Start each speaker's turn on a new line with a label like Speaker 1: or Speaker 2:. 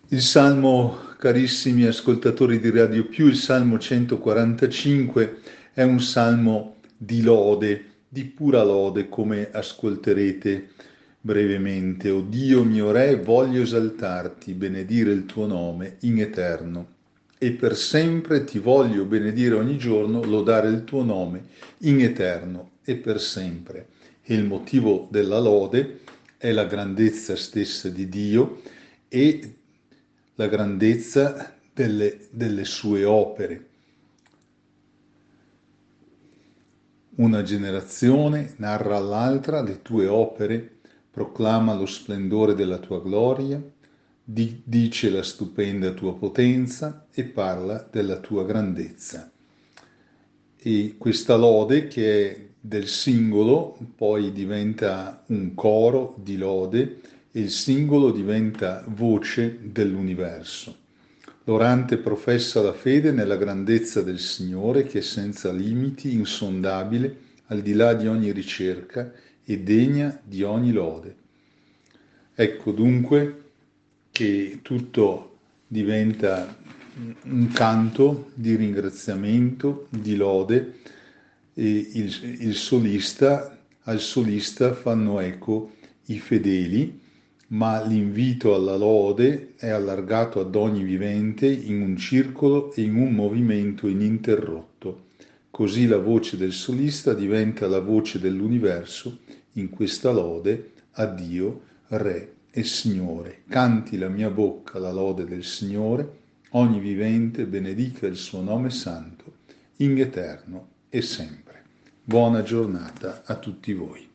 Speaker 1: Il Salmo, carissimi ascoltatori di Radio Più, il Salmo 145 è un salmo di lode, di pura lode, come ascolterete brevemente. O Dio mio Re, voglio esaltarti, benedire il tuo nome in eterno. E per sempre ti voglio benedire ogni giorno, lodare il tuo nome in eterno e per sempre. E il motivo della lode è la grandezza stessa di Dio e la grandezza delle sue opere. Una generazione narra all'altra le tue opere, proclama lo splendore della tua gloria, dice la stupenda tua potenza e parla della tua grandezza. E questa lode, che è del singolo, poi diventa un coro di lode e il singolo diventa voce dell'universo. L'orante professa la fede nella grandezza del Signore, che è senza limiti, insondabile, al di là di ogni ricerca e degna di ogni lode. Ecco dunque che tutto diventa un canto di ringraziamento, di lode, e al solista fanno eco i fedeli, ma l'invito alla lode è allargato ad ogni vivente in un circolo e in un movimento ininterrotto. Così la voce del solista diventa la voce dell'universo in questa lode a Dio, Re e Signore. Canti la mia bocca la lode del Signore, ogni vivente benedica il suo nome santo, in eterno e sempre. Buona giornata a tutti voi.